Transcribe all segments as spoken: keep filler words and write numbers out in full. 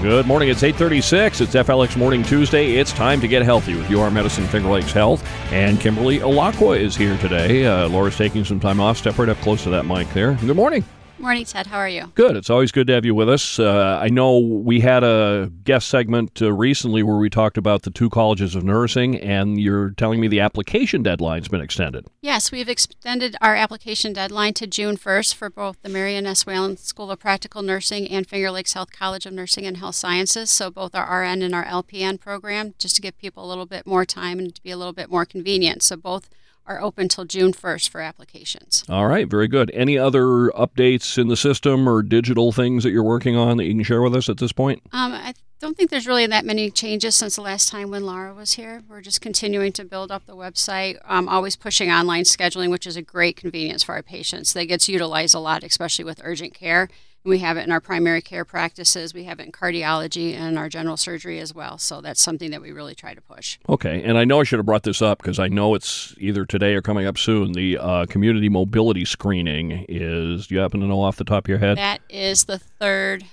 Good morning. It's eight thirty-six. It's F L X Morning Tuesday. It's time to get healthy with U R Medicine Finger Lakes Health. And Kimberly Alacqua is here today. Uh, Laura's taking some time off. Step right up close to that mic there. Good morning. Morning, Ted. How are you? Good. It's always good to have you with us. Uh, I know we had a guest segment uh, recently where we talked about the two colleges of nursing, and you're telling me the application deadline's been extended. Yes, we've extended our application deadline to June first for both the Marion S. Whalen School of Practical Nursing and Finger Lakes Health College of Nursing and Health Sciences, so both our R N and our L P N program, just to give people a little bit more time and to be a little bit more convenient. So both are open till June first for applications. All right, very good. Any other updates in the system or digital things that you're working on that you can share with us at this point? Um, I don't think there's really that many changes since the last time when Laura was here. We're just continuing to build up the website, um, always pushing online scheduling, which is a great convenience for our patients. That gets utilized a lot, especially with urgent care. We have it in our primary care practices. We have it in cardiology and our general surgery as well. So that's something that we really try to push. Okay. And I know I should have brought this up because I know it's either today or coming up soon. The uh, community mobility screening is, do you happen to know off the top of your head? That is the third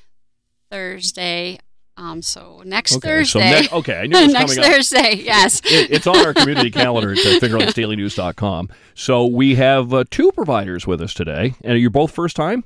Thursday. Um, so next okay, Thursday. So ne- okay, I knew it was next coming Thursday, up. yes. it, it's on our community calendar at finger lakes daily news dot com. So we have uh, two providers with us today. And are you both first time?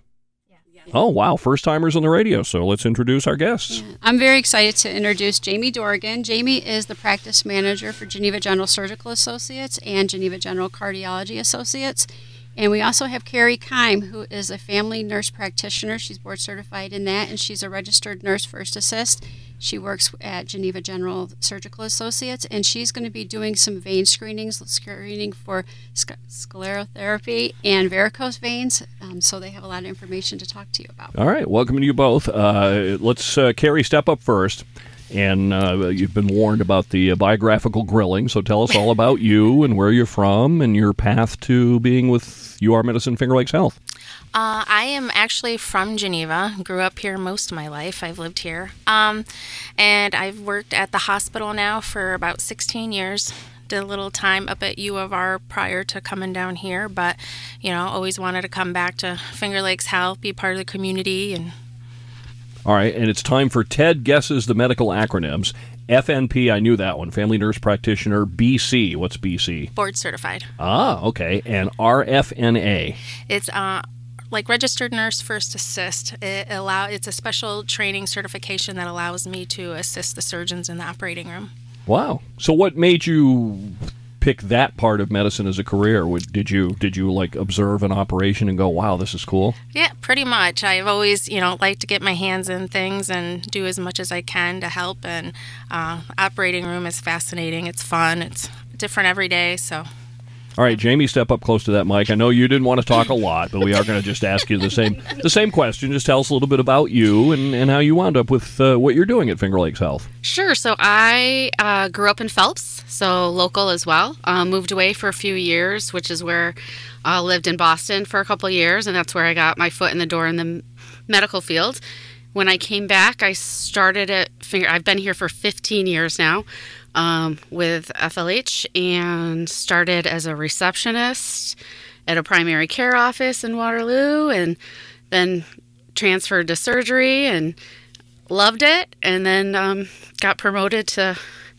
Oh, wow. First timers on the radio. So let's introduce our guests. Yeah. I'm very excited to introduce Jamie Dorgan. Jamie is the practice manager for Geneva General Surgical Associates and Geneva General Cardiology Associates. And we also have Carrie Keim, who is a family nurse practitioner. She's board certified in that, and she's a registered nurse first assist. She works at Geneva General Surgical Associates, and she's going to be doing some vein screenings, screening for sc- sclerotherapy and varicose veins. Um, so they have a lot of information to talk to you about. All right. Welcome to you both. Uh, let's, uh, Carrie, step up first. And uh, you've been warned about the uh, biographical grilling, so tell us all about you and where you're from and your path to being with U R Medicine Finger Lakes Health. Uh, I am actually from Geneva. Grew up here most of my life. I've lived here. Um, and I've worked at the hospital now for about sixteen years. Did a little time up at U of R prior to coming down here, but, you know, always wanted to come back to Finger Lakes Health, be part of the community. And all right, and it's time for Ted Guesses the Medical Acronyms. F N P, I knew that one. Family Nurse Practitioner. B C, what's B C? Board certified. Ah, okay. And R F N A? It's uh, like Registered Nurse First Assist. It allow, it's a special training certification that allows me to assist the surgeons in the operating room. Wow. So what made you pick that part of medicine as a career? Did you did you like observe an operation and go, wow, this is cool? Yeah, pretty much. I've always, you know, liked to get my hands in things and do as much as I can to help. And uh, operating room is fascinating. It's fun. It's different every day. So. All right, Jamie, step up close to that mic. I know you didn't want to talk a lot, but we are going to just ask you the same the same question. Just tell us a little bit about you and, and how you wound up with uh, what you're doing at Finger Lakes Health. Sure. So I uh, grew up in Phelps, so local as well. Uh, moved away for a few years, which is where I uh, lived in Boston for a couple of years, and that's where I got my foot in the door in the medical field. When I came back, I started at Finger. I've been here for fifteen years now. Um, with F L H and started as a receptionist at a primary care office in Waterloo and then transferred to surgery and loved it and then um, got promoted to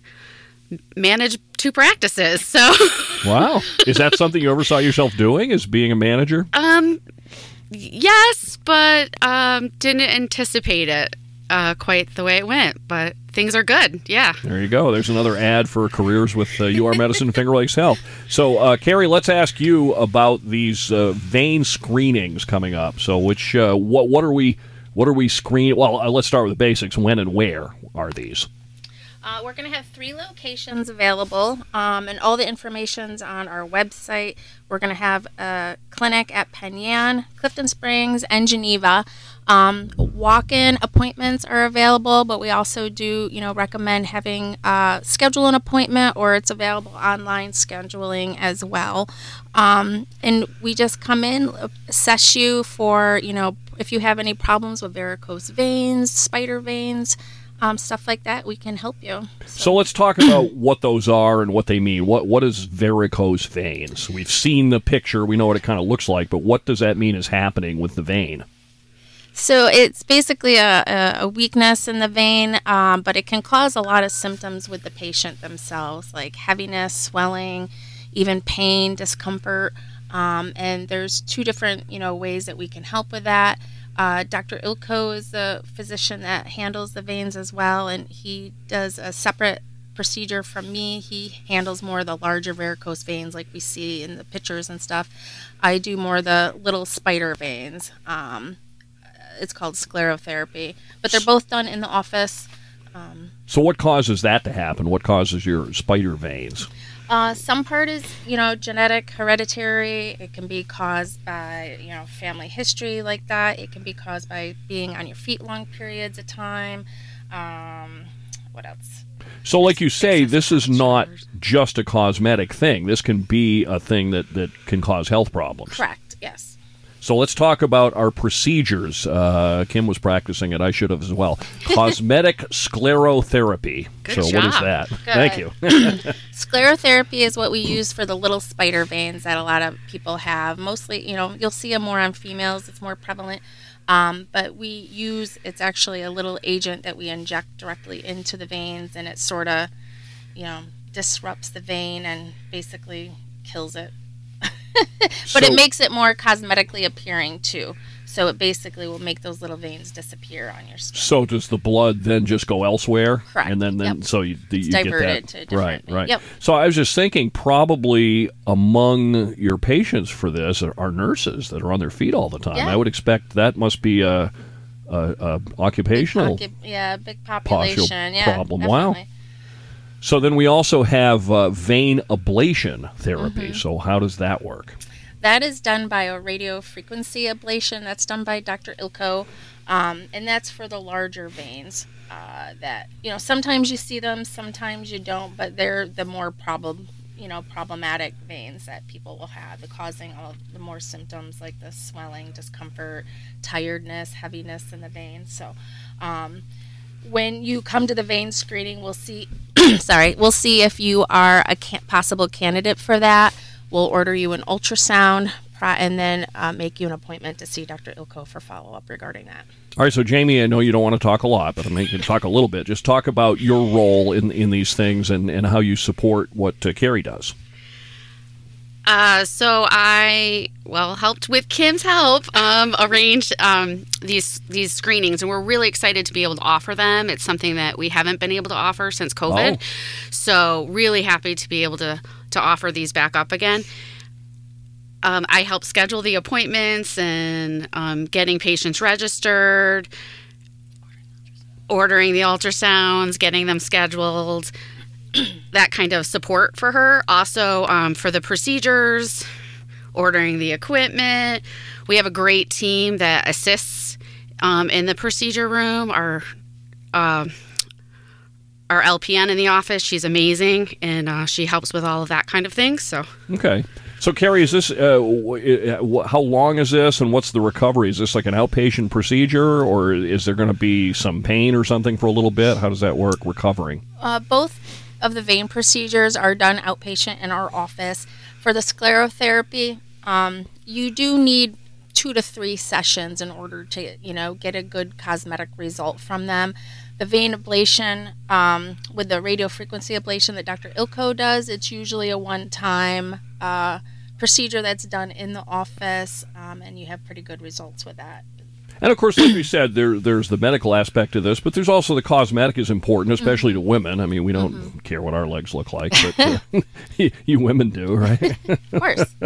manage two practices. So, wow. Is that something you ever saw yourself doing, is being a manager? Um, yes, but um, didn't anticipate it uh, quite the way it went, but things are good, yeah. There you go. There's another ad for careers with uh, U R Medicine Finger Lakes Health. So, uh, Carrie, let's ask you about these uh, vein screenings coming up. So, which uh, what what are we what are we screening? Well, uh, let's start with the basics. When and where are these? Uh, we're going to have three locations available, um, and all the information's on our website. We're going to have a clinic at Penn Yan, Clifton Springs, and Geneva. Um, walk-in appointments are available, but we also do, you know, recommend having uh, schedule an appointment, or it's available online scheduling as well. Um, and we just come in, assess you for, you know, if you have any problems with varicose veins, spider veins, Um, stuff like that, we can help you. So. so let's talk about what those are and what they mean. What What is varicose veins? We've seen the picture. We know what it kind of looks like, but what does that mean is happening with the vein? So it's basically a, a, a weakness in the vein, um, but it can cause a lot of symptoms with the patient themselves, like heaviness, swelling, even pain, discomfort. Um, and there's two different, you know, ways that we can help with that. Uh, Doctor Ilko is the physician that handles the veins as well, and he does a separate procedure from me. He handles more of the larger varicose veins like we see in the pictures and stuff. I do more the little spider veins. Um, it's called sclerotherapy, but they're both done in the office. Um, so what causes that to happen? What causes your spider veins? Uh, some part is, you know, genetic, hereditary. It can be caused by, you know, family history like that. It can be caused by being on your feet long periods of time. Um, what else? So like you say, this is not just a cosmetic thing. This can be a thing that, that can cause health problems. Correct, yes. So let's talk about our procedures. Uh, Kim was practicing it. I should have as well. Cosmetic sclerotherapy. Good so job. what is that? Good. Thank you. Sclerotherapy is what we use for the little spider veins that a lot of people have. Mostly, you know, you'll see them more on females. It's more prevalent. Um, but we use, it's actually a little agent that we inject directly into the veins, and it sort of, you know, disrupts the vein and basically kills it. But So- it makes it more cosmetically appearing too. So it basically will make those little veins disappear on your skin. So does the blood then just go elsewhere? Correct. And then, then Yep. so you, you It's get diverted that. to a different right, vein. right. Yep. So I was just thinking probably among your patients for this are, are nurses that are on their feet all the time. Yeah. I would expect that must be a, a, a occupational. Big pocu- yeah, big population. Yeah, problem. Wow. definitely. So then we also have uh, vein ablation therapy. Mm-hmm. So how does that work? That is done by a radio frequency ablation. That's done by Doctor Ilko, um, and that's for the larger veins. Uh, that you know, sometimes you see them, sometimes you don't, but they're the more problem, you know, problematic veins that people will have, the causing all of the more symptoms like the swelling, discomfort, tiredness, heaviness in the veins. So, um, when you come to the vein screening, we'll see. sorry, we'll see if you are a can- possible candidate for that. We'll order you an ultrasound and then uh, make you an appointment to see Doctor Ilko for follow-up regarding that. All right, so Jamie, I know you don't want to talk a lot, but I'm going to talk a little bit. Just talk about your role in in these things and, and how you support what uh, Carrie does. Uh, so I, well, helped with Kim's help, um, arrange um, these these screenings, and we're really excited to be able to offer them. It's something that we haven't been able to offer since COVID, Oh. so really happy to be able to to offer these back up again. Um, I help schedule the appointments and um, getting patients registered, ordering the ultrasounds, getting them scheduled. That kind of support for her. Also, um, for the procedures, ordering the equipment. We have a great team that assists um, in the procedure room. Our uh, our L P N in the office, she's amazing, and uh, she helps with all of that kind of thing. So, Okay. So, Carrie, is this, uh, w- uh, how long is this and what's the recovery? Is this like an outpatient procedure or is there going to be some pain or something for a little bit? How does that work, recovering? Uh, both of the vein procedures are done outpatient in our office. For the sclerotherapy, um, you do need two to three sessions in order to, you know, get a good cosmetic result from them. The vein ablation, um, with the radiofrequency ablation that Doctor Ilko does, it's usually a one-time uh, procedure that's done in the office, um, and you have pretty good results with that. And of course, like we said, there there's the medical aspect of this, but there's also the cosmetic is important, especially Mm-hmm. to women. I mean, we don't mm-hmm. care what our legs look like, but uh, you women do, right? Of course.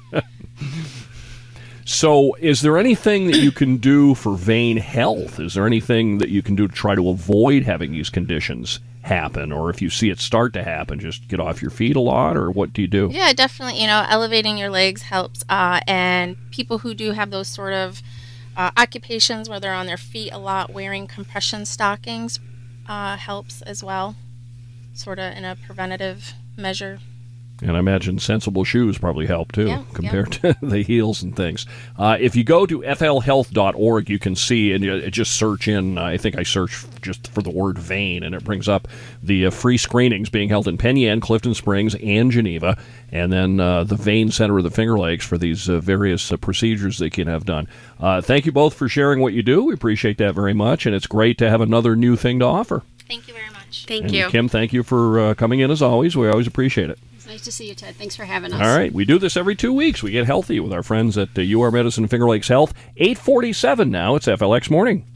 So is there anything that you can do for vein health? Is there anything that you can do to try to avoid having these conditions happen? Or if you see it start to happen, just get off your feet a lot, or what do you do? Yeah, definitely. You know, elevating your legs helps. Uh, and people who do have those sort of uh, occupations where they're on their feet a lot, wearing compression stockings uh, helps as well, sort of in a preventative measure. And I imagine sensible shoes probably help, too, Yeah, compared yeah. to the heels and things. Uh, if you go to f l health dot org, you can see, and you just search in, uh, I think I searched just for the word vein, and it brings up the uh, free screenings being held in Penn Yan, Clifton Springs, and Geneva, and then uh, the Vein Center of the Finger Lakes for these uh, various uh, procedures they can have done. Uh, thank you both for sharing what you do. We appreciate that very much, and it's great to have another new thing to offer. Thank you very much. Thank and you. Kim, thank you for uh, coming in as always. We always appreciate it. It's nice to see you, Ted. Thanks for having us. All right. We do this every two weeks. We get healthy with our friends at uh, U R Medicine Finger Lakes Health. eight forty-seven now. It's F L X Morning.